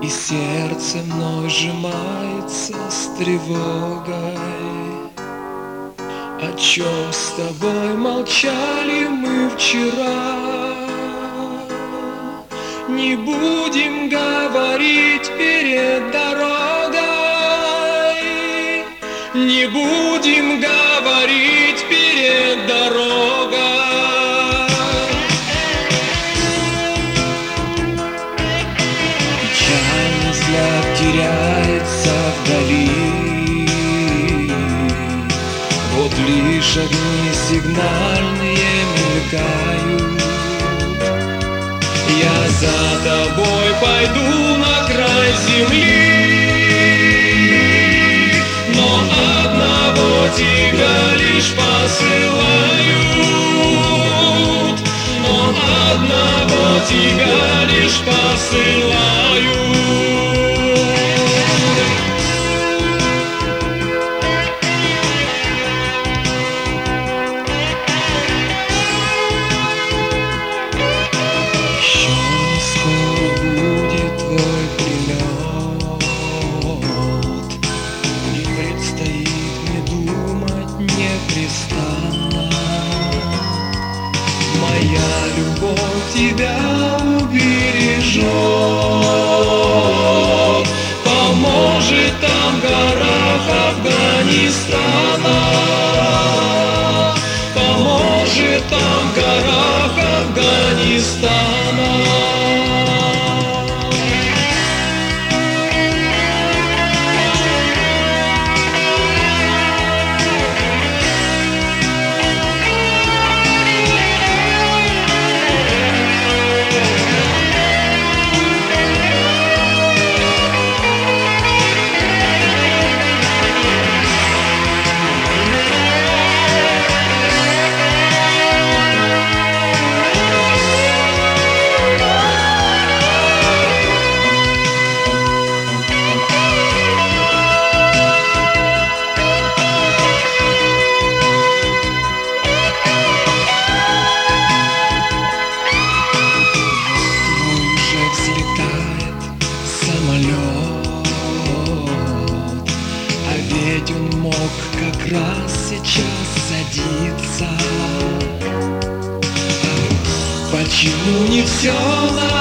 И сердце мной сжимается с тревогой. О чем с тобой молчали мы вчера? Не будем говорить перед дорогой, не будем говорить перед дорогой. Печальный взгляд теряется вдали, вот лишь огни сигнальные мелькают. Я за тобой пойду на край земли, но одного тебя лишь посылают, но одного тебя лишь посылают. Моя любовь тебя убережет, поможет там в горах Афганистана, поможет там в горах Афганистана. А ведь он мог как раз сейчас садиться. Почему не все на